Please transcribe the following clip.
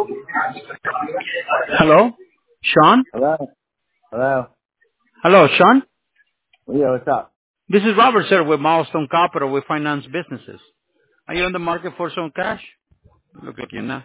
Hello? Sean? Hello? Hello? Hello, Sean? Yeah, what's up? This is Robert, sir, with Milestone Capital. We finance businesses. Are you on the market for some cash? Look like you're not.